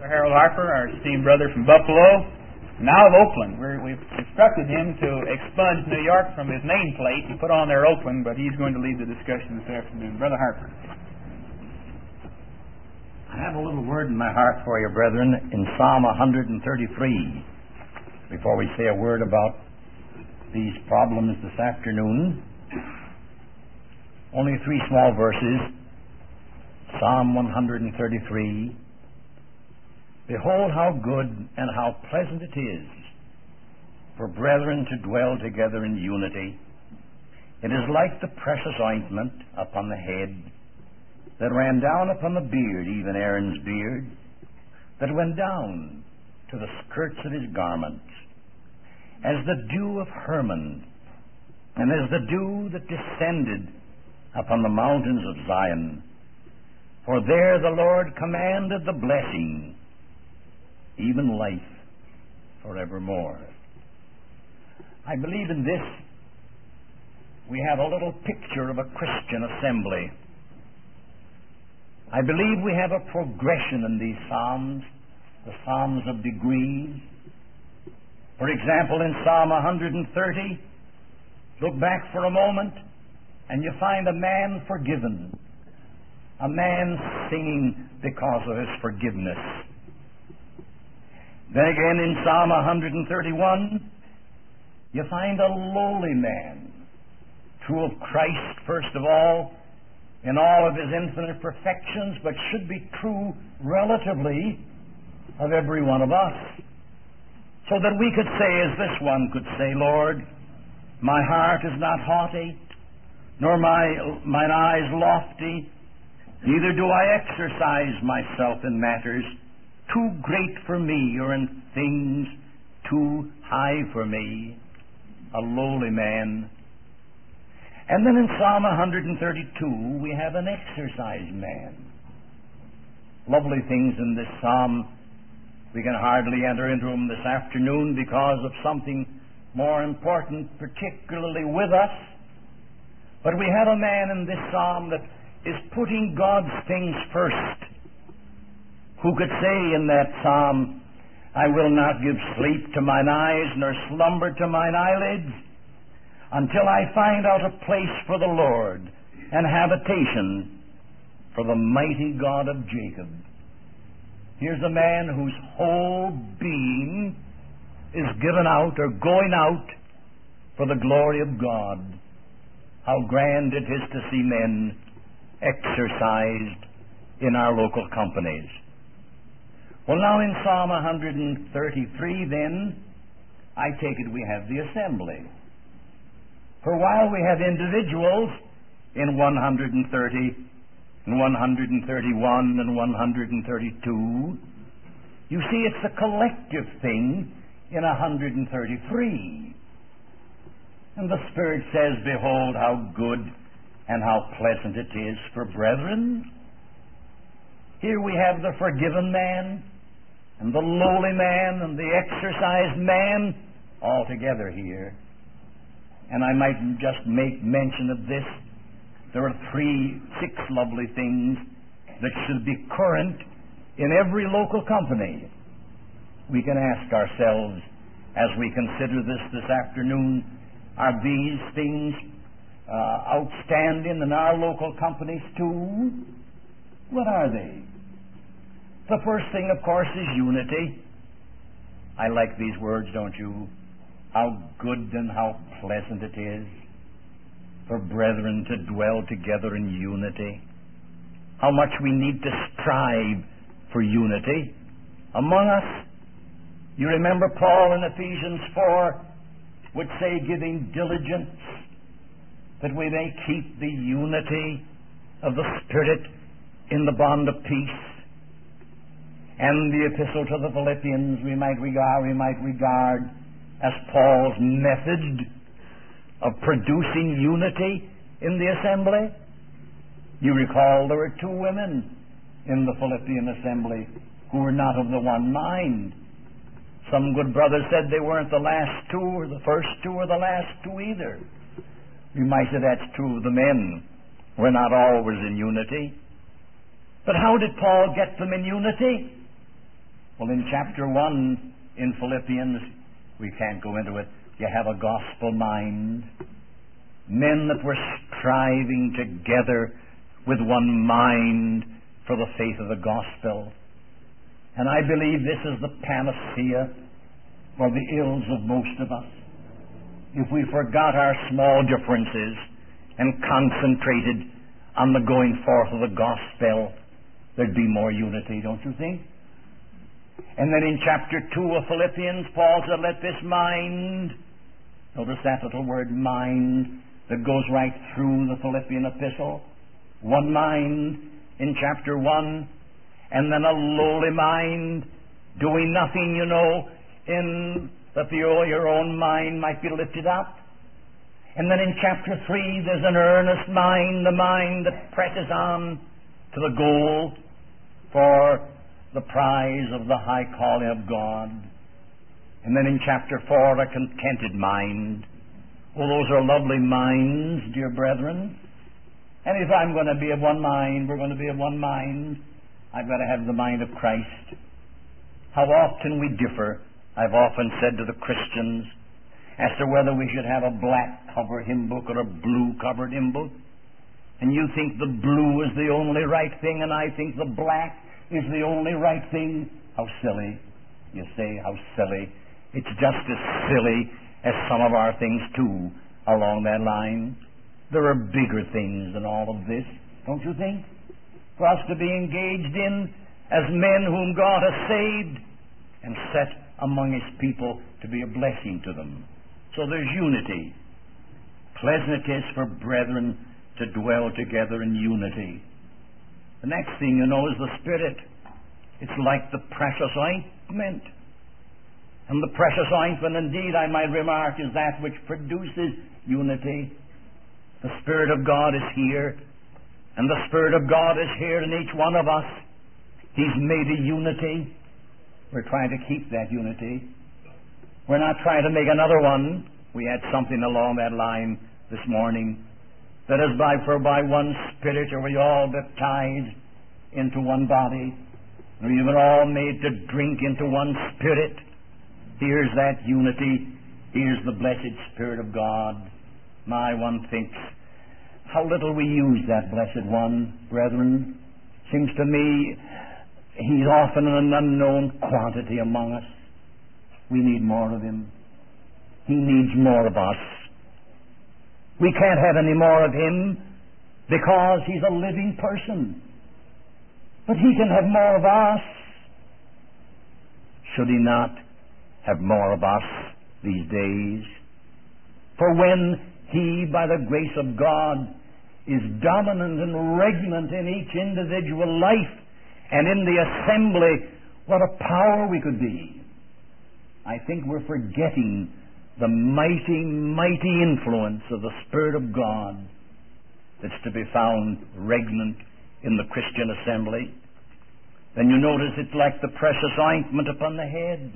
Harold Harper, our esteemed brother from Buffalo, now of Oakland. We've instructed him to expunge New York from his nameplate and put on their Oakland, but he's going to lead the discussion this afternoon. Brother Harper. I have a little word in my heart for you, brethren, in Psalm 133. Before we say a word about these problems this afternoon, only 3 small verses. Psalm 133. Behold how good and how pleasant it is for brethren to dwell together in unity. It is like the precious ointment upon the head that ran down upon the beard, even Aaron's beard, that went down to the skirts of his garments, as the dew of Hermon, and as the dew that descended upon the mountains of Zion. For there the Lord commanded the blessing, even life forevermore. I believe in this we have a little picture of a Christian assembly. I believe we have a progression in these Psalms, the Psalms of degrees. For example, in Psalm 130, look back for a moment and you find a man forgiven, a man singing because of his forgiveness. Then again in Psalm 131, you find a lowly man, true of Christ first of all, in all of his infinite perfections, but should be true relatively of every one of us. So that we could say, as this one could say, Lord, my heart is not haughty, nor mine eyes lofty, neither do I exercise myself in matters too great for me, or in things too high for me, a lowly man. And then in Psalm 132, we have an exercise man. Lovely things in this psalm. We can hardly enter into them this afternoon because of something more important, particularly with us. But we have a man in this psalm that is putting God's things first, who could say in that psalm, I will not give sleep to mine eyes, nor slumber to mine eyelids, until I find out a place for the Lord, and habitation for the mighty God of Jacob. Here's a man whose whole being is given out, or going out, for the glory of God. How grand it is to see men exercised in our local companies. Well, now in Psalm 133, then, I take it we have the assembly. For while we have individuals in 130, and 131, and 132, you see it's a collective thing in 133. And the Spirit says, behold how good and how pleasant it is for brethren. Here we have the forgiven man, and the lowly man, and the exercised man, all together here. And I might just make mention of this. There are 6 lovely things that should be current in every local company. We can ask ourselves, as we consider this afternoon, are these things outstanding in our local companies too? What are they? The first thing, of course, is unity. I like these words, don't you? How good and how pleasant it is for brethren to dwell together in unity. How much we need to strive for unity among us. You remember Paul in Ephesians 4 would say, giving diligence that we may keep the unity of the Spirit in the bond of peace. And the epistle to the Philippians we might regard as Paul's method of producing unity in the assembly. You recall there were 2 women in the Philippian assembly who were not of the one mind. Some good brothers said they weren't the last 2 or the first 2 or the last 2 either. We might say that's true of the men. We're not always in unity. But how did Paul get them in unity? Well, in chapter 1 in Philippians, we can't go into it, you have a gospel mind. Men that were striving together with one mind for the faith of the gospel. And I believe this is the panacea for the ills of most of us. If we forgot our small differences and concentrated on the going forth of the gospel, there'd be more unity, don't you think? And then in chapter 2 of Philippians, Paul said, let this mind, notice that little word mind that goes right through the Philippian epistle, one mind in chapter 1, and then a lowly mind, doing nothing, in that your own mind might be lifted up. And then in chapter 3, there's an earnest mind, the mind that presses on to the goal for the prize of the high calling of God. And then in chapter 4, a contented mind. Oh, those are lovely minds, dear brethren. And if I'm going to be of one mind, we're going to be of one mind, I've got to have the mind of Christ. How often we differ, I've often said to the Christians, as to whether we should have a black cover hymn book or a blue covered hymn book. And you think the blue is the only right thing, and I think the black is the only right thing. How silly. You say, how silly. It's just as silly as some of our things, too, along that line. There are bigger things than all of this, don't you think? For us to be engaged in as men whom God has saved and set among His people to be a blessing to them. So there's unity. Pleasant it is for brethren to dwell together in unity. The next thing is the Spirit. It's like the precious ointment. And the precious ointment, indeed, I might remark, is that which produces unity. The Spirit of God is here, and the Spirit of God is here in each one of us. He's made a unity. We're trying to keep that unity. We're not trying to make another one. We had something along that line this morning. That is for by one Spirit are we all baptized into one body. We've been all made to drink into one Spirit. Here's that unity. Here's the blessed Spirit of God. My, one thinks, how little we use that blessed one, brethren. Seems to me He's often an unknown quantity among us. We need more of Him. He needs more of us. We can't have any more of Him because He's a living person. But He can have more of us. Should He not have more of us these days? For when He, by the grace of God, is dominant and regnant in each individual life and in the assembly, what a power we could be. I think we're forgetting the mighty, mighty influence of the Spirit of God that's to be found regnant in the Christian assembly. Then you notice it's like the precious ointment upon the head.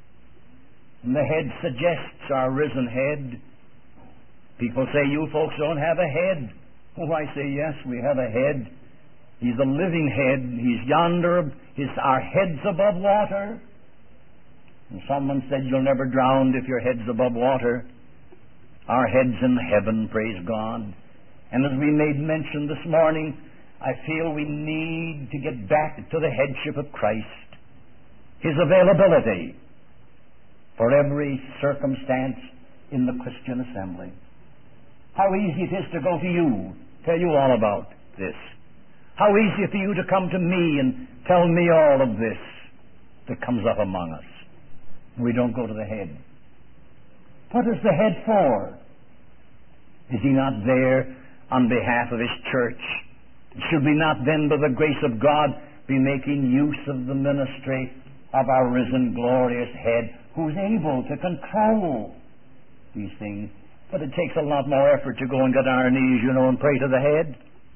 And the head suggests our risen head. People say, you folks don't have a head. Oh, I say, yes, we have a head. He's a living head. He's yonder. Our head's above water. And someone said, you'll never drown if your head's above water. Our head's in heaven, praise God. And as we made mention this morning, I feel we need to get back to the headship of Christ. His availability for every circumstance in the Christian assembly. How easy it is to go to you, tell you all about this. How easy for you to come to me and tell me all of this that comes up among us. We don't go to the head. What is the head for? Is He not there on behalf of His church? Should we not then, by the grace of God, be making use of the ministry of our risen, glorious head, who's able to control these things? But it takes a lot more effort to go and get on our knees, and pray to the head.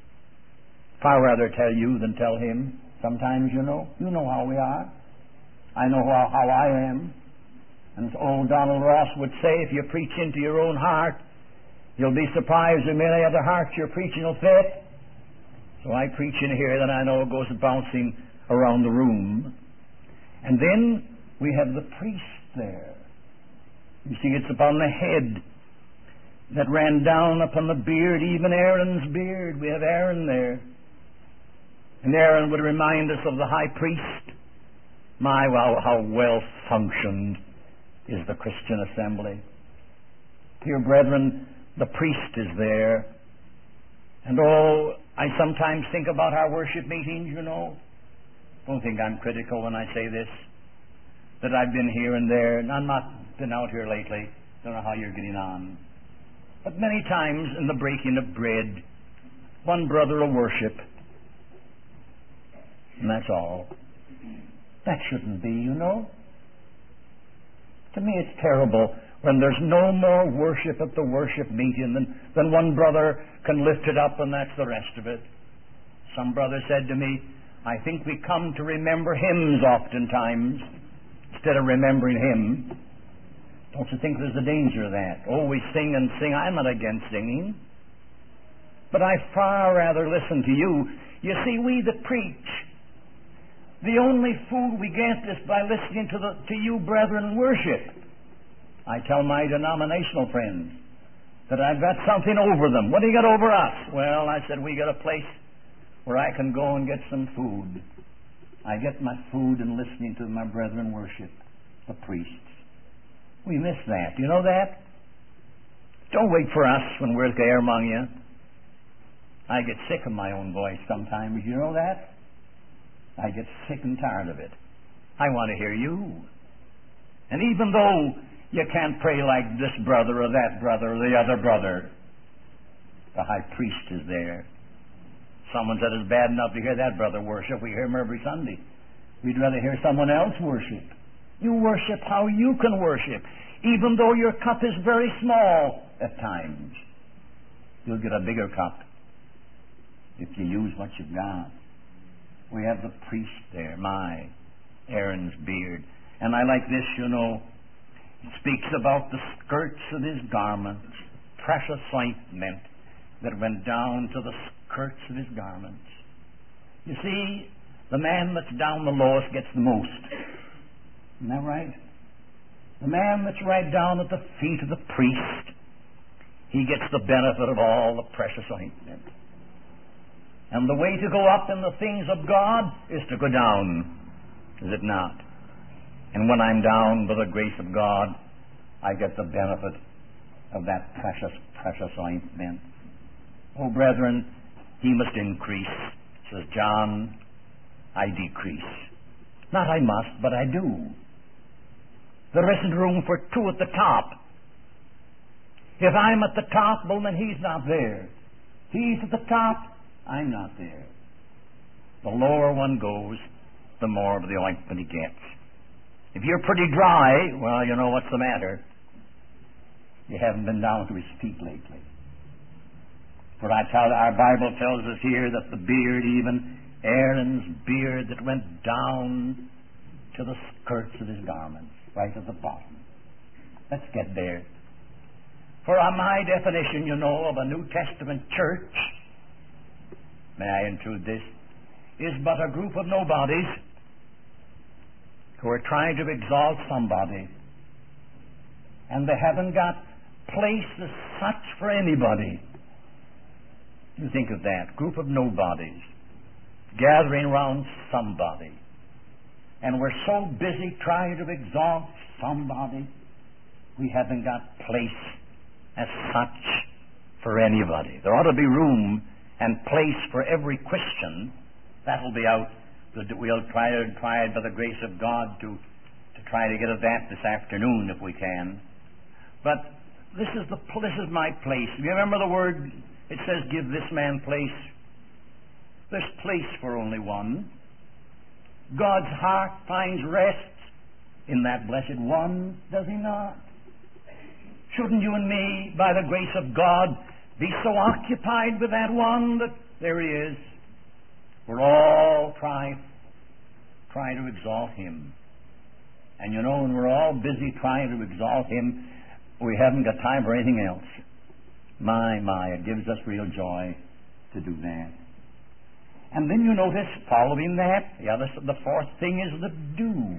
Far rather tell you than tell Him. Sometimes, you know how we are. I know how I am. And as old Donald Ross would say, if you preach into your own heart, you'll be surprised how many other hearts your preaching will fit. So I preach in here, then I know it goes bouncing around the room. And then we have the priest there. You see, it's upon the head that ran down upon the beard, even Aaron's beard. We have Aaron there. And Aaron would remind us of the high priest. My, wow, how well functioned is the Christian assembly. Dear brethren, the priest is there. And oh, I sometimes think about our worship meetings, you know. Don't think I'm critical when I say this, that I've been here and there, and I've not been out here lately. Don't know how you're getting on. But many times in the breaking of bread, one brother will worship, and that's all. That shouldn't be, you know. To me, it's terrible when there's no more worship at the worship meeting than one brother can lift it up, and that's the rest of it. Some brother said to me, I think we come to remember hymns oftentimes instead of remembering him. Don't you think there's a danger of that? Oh, we sing and sing. I'm not against singing. But I far rather listen to you. You see, we that preach, the only food we get is by listening to you brethren worship. I tell my denominational friends that I've got something over them. What do you got over us? Well, I said, we got a place where I can go and get some food. I get my food in listening to my brethren worship, the priests. We miss that. You know that? Don't wait for us when we're there among you. I get sick of my own voice sometimes. You know that? I get sick and tired of it. I want to hear you. And even though you can't pray like this brother or that brother or the other brother, the high priest is there. Someone said it's bad enough to hear that brother worship. We hear him every Sunday. We'd rather hear someone else worship. You worship how you can worship, even though your cup is very small at times. You'll get a bigger cup if you use what you've got. We have the priest there, Aaron's beard. And I like this, you know. It speaks about the skirts of his garments, precious ointment that went down to the skirts of his garments. You see, the man that's down the lowest gets the most. Isn't that right? The man that's right down at the feet of the priest, he gets the benefit of all the precious ointment. And the way to go up in the things of God is to go down, is it not? And when I'm down by the grace of God, I get the benefit of that precious, precious ointment. Oh, brethren, he must increase, says John, I decrease. Not I must, but I do. There isn't room for two at the top. If I'm at the top, well, then he's not there. He's at the top, I'm not there. The lower one goes, the more of the ointment he gets. If you're pretty dry, well, you know what's the matter. You haven't been down to his feet lately. For our Bible tells us here that the beard, even Aaron's beard that went down to the skirts of his garments, right at the bottom. Let's get there. For my definition, you know, of a New Testament church, may I intrude this, is but a group of nobodies who are trying to exalt somebody, and they haven't got place as such for anybody. You think of that, group of nobodies gathering around somebody, and we're so busy trying to exalt somebody, we haven't got place as such for anybody. There ought to be room and place for every Christian. That'll be out. We'll try by the grace of God to try to get at that this afternoon if we can. But this is my place. You remember the word? It says, "Give this man place." There's place for only one. God's heart finds rest in that blessed one, does he not? Shouldn't you and me, by the grace of God, be so occupied with that one that there he is? We're all trying to exalt him. And you know, when we're all busy trying to exalt him, we haven't got time for anything else. My, it gives us real joy to do that. And then you notice, following that, the fourth thing is the dew.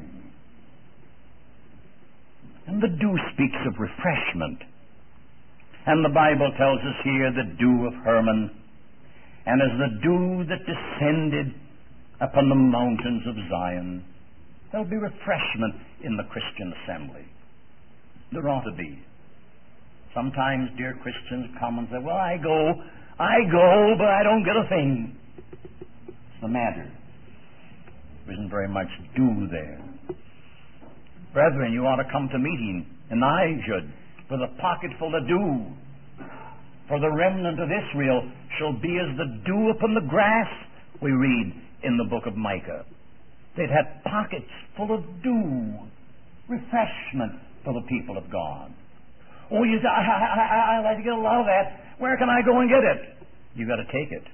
And the dew speaks of refreshment. And the Bible tells us here the dew of Hermon, and as the dew that descended upon the mountains of Zion. There'll be refreshment in the Christian assembly. There ought to be. Sometimes dear Christians come and say, well, I go, but I don't get a thing. What's the matter? There isn't very much dew there. Brethren, you ought to come to meeting, and I should, with a pocket full of dew. For the remnant of Israel shall be as the dew upon the grass, we read in the book of Micah. They'd have pockets full of dew, refreshment for the people of God. Oh, you say, I'd like to get a lot of that. Where can I go and get it? You've got to take it.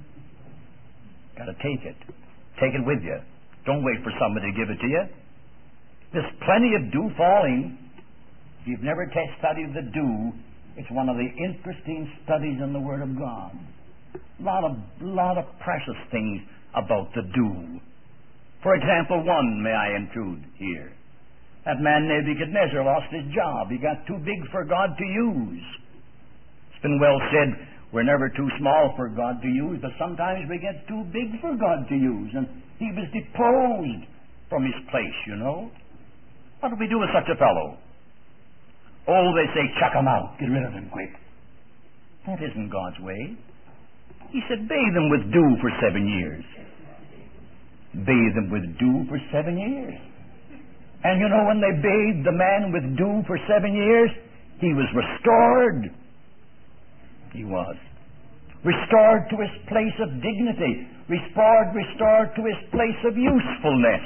Got to take it. Take it with you. Don't wait for somebody to give it to you. There's plenty of dew falling. If you've never studied the dew, it's one of the interesting studies in the Word of God. A lot of precious things about the dew. For example, one, may I intrude here. That man Nebuchadnezzar lost his job. He got too big for God to use. It's been well said, we're never too small for God to use, but sometimes we get too big for God to use. And he was deposed from his place, you know. What do we do with such a fellow? Oh, they say, chuck him out. Get rid of him quick. That isn't God's way. He said, bathe them with dew for 7 years. Bathe them with dew for 7 years. And you know, when they bathed the man with dew for 7 years, he was restored. He was. Restored to his place of dignity. Restored to his place of usefulness.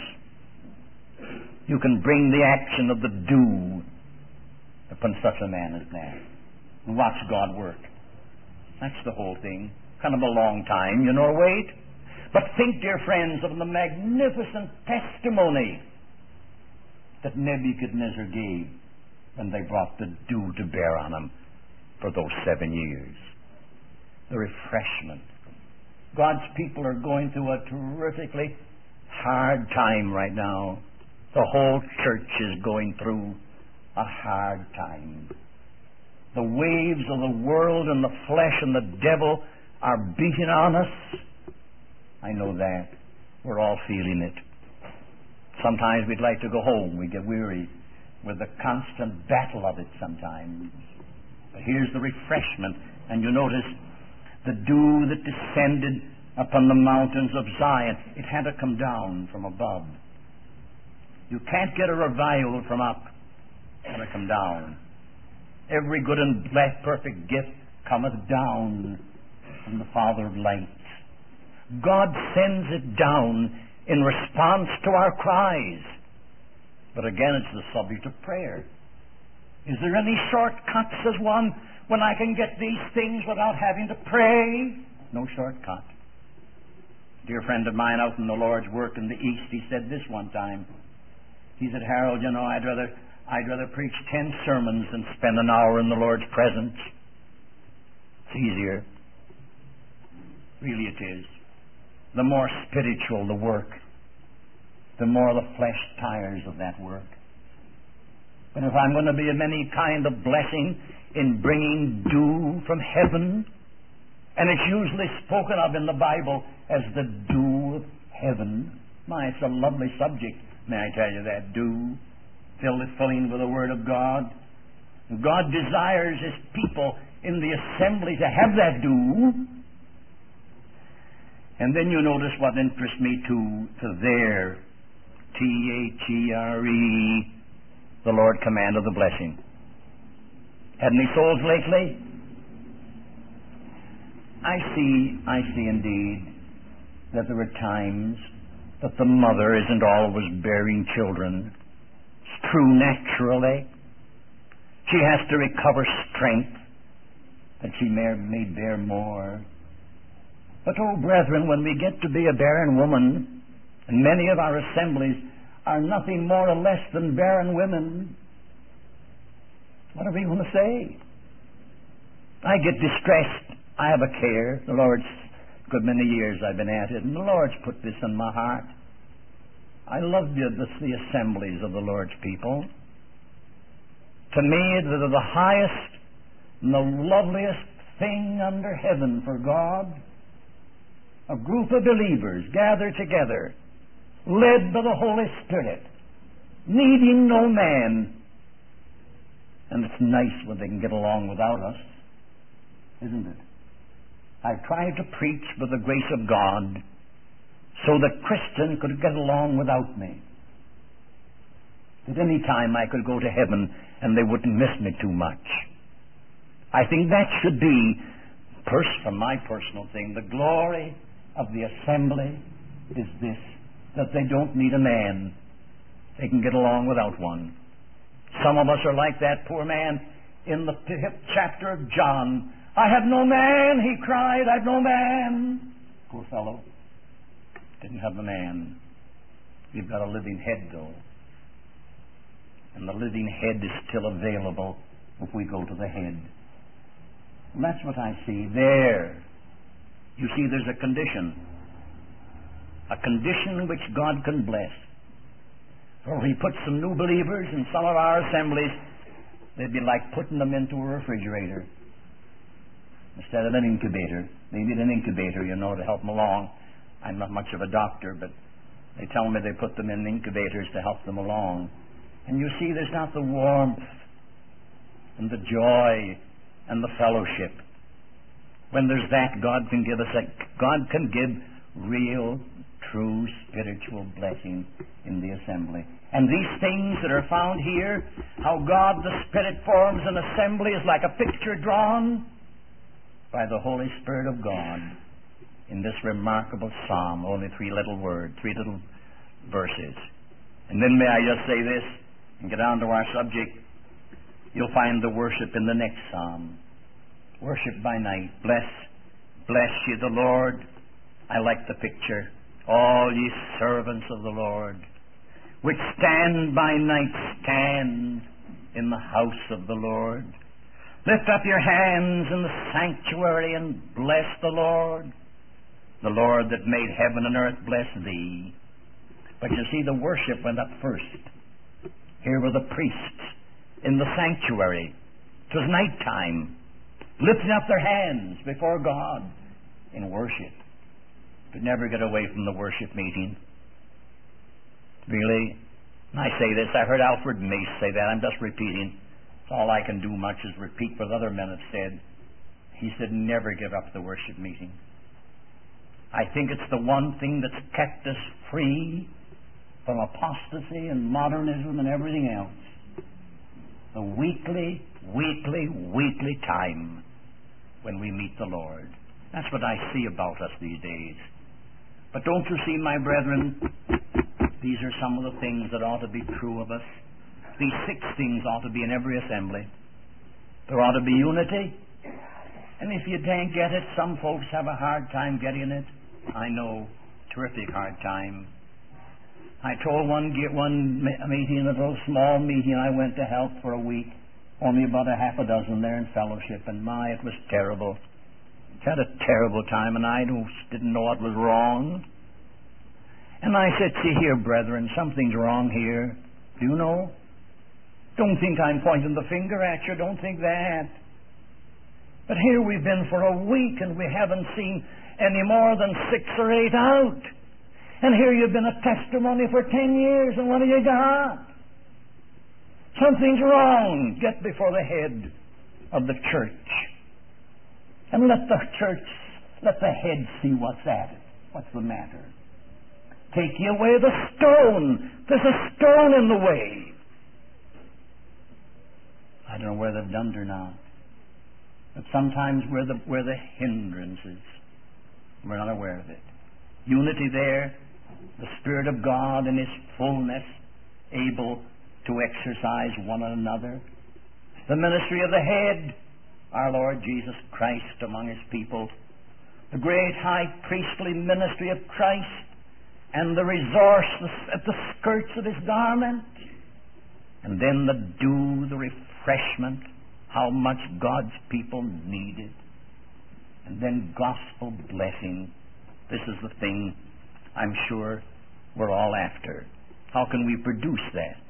You can bring the action of the dew upon such a man as that. And watch God work. That's the whole thing. Kind of a long time, you know, wait. But think, dear friends, of the magnificent testimony that Nebuchadnezzar gave when they brought the dew to bear on him for those 7 years. The refreshment. God's people are going through a terrifically hard time right now. The whole church is going through a hard time. The waves of the world and the flesh and the devil are beating on us. I know that. We're all feeling it. Sometimes we'd like to go home. We get weary with the constant battle of it sometimes. But here's the refreshment. And you notice the dew that descended upon the mountains of Zion. It had to come down from above. You can't get a revival from up. It had to come down. Every good and perfect gift cometh down from the Father of lights. God sends it down in response to our cries. But again, it's the subject of prayer. Is there any shortcut, says one, when I can get these things without having to pray? No shortcut. A dear friend of mine out in the Lord's work in the East, he said this one time. He said, Harold, you know, I'd rather preach 10 sermons than spend an hour in the Lord's presence. It's easier. Really it is. The more spiritual the work, the more the flesh tires of that work. But if I'm going to be of any kind of blessing in bringing dew from heaven, and it's usually spoken of in the Bible as the dew of heaven. My, it's a lovely subject, may I tell you that, dew, filling with the Word of God. God desires His people in the assembly to have that dew. And then you notice what interests me to there, T-H-E-R-E, the Lord commanded the blessing. Had any souls lately? I see indeed that there are times that the mother isn't always bearing children. It's true naturally. She has to recover strength that she may bear more. But, oh, brethren, when we get to be a barren woman, and many of our assemblies are nothing more or less than barren women, what are we going to say? I get distressed. I have a care. The Lord's good many years I've been at it, and the Lord's put this in my heart. I love the assemblies of the Lord's people. To me, they're the highest and the loveliest thing under heaven for God. A group of believers gathered together, led by the Holy Spirit, needing no man. And it's nice when they can get along without us, isn't it? I've tried to preach by the grace of God so that Christians could get along without me. At any time I could go to heaven and they wouldn't miss me too much. I think that should be, from my personal thing, the glory of the assembly is this, that they don't need a man. They can get along without one. Some of us are like that poor man in the 5th chapter of John. I have no man, he cried, I have no man. Poor fellow. Didn't have a man. We've got a living head, though. And the living head is still available if we go to the head. And that's what I see there. You see, there's a condition which God can bless. Or if He puts some new believers in some of our assemblies, they'd be like putting them into a refrigerator instead of an incubator. They need an incubator, to help them along. I'm not much of a doctor, but they tell me they put them in incubators to help them along. And you see, there's not the warmth and the joy and the fellowship. When there's that, God can give real, true spiritual blessing in the assembly. And these things that are found here, how God the Spirit forms an assembly, is like a picture drawn by the Holy Spirit of God in this remarkable psalm. Only 3 little verses. And then may I just say this and get on to our subject. You'll find the worship in the next psalm. Worship by night. Bless ye the Lord. I like the picture. All ye servants of the Lord, which stand by night, stand in the house of the Lord. Lift up your hands in the sanctuary and bless the Lord. The Lord that made heaven and earth, bless thee. But you see, the worship went up first. Here were the priests in the sanctuary. It was nighttime, lifting up their hands before God in worship. Could never get away from the worship meeting. Really? And I say this, I heard Alfred Mace say that. I'm just repeating. All I can do much is repeat what other men have said. He said, never give up the worship meeting. I think it's the one thing that's kept us free from apostasy and modernism and everything else. The weekly time when we meet the Lord. That's what I see about us these days. But don't you see, my brethren, these are some of the things that ought to be true of us. These 6 things ought to be in every assembly. There ought to be unity. And if you can't get it, some folks have a hard time getting it. I know, terrific hard time. I told one meeting, a little small meeting I went to help for a week, only about a half a dozen there in fellowship, and my, it was terrible. Had a terrible time, and I didn't know what was wrong. And I said, see here, brethren, something's wrong here. Do you know? Don't think I'm pointing the finger at you. Don't think that. But here we've been for a week, and we haven't seen any more than 6 or 8 out. And here you've been a testimony for 10 years, and what have you got? Something's wrong. Get before the head of the church. And let the head see what's at it. What's the matter? Take ye away the stone. There's a stone in the way. I don't know whether they've done it or not. But sometimes we're the hindrances. We're not aware of it. Unity there. The Spirit of God in His fullness, able to exercise one another. The ministry of the head, our Lord Jesus Christ among His people. The great high priestly ministry of Christ and the resource at the skirts of His garment. And then the dew, the refreshment, how much God's people needed. And then gospel blessing This is the thing I'm sure we're all after. How can we produce that?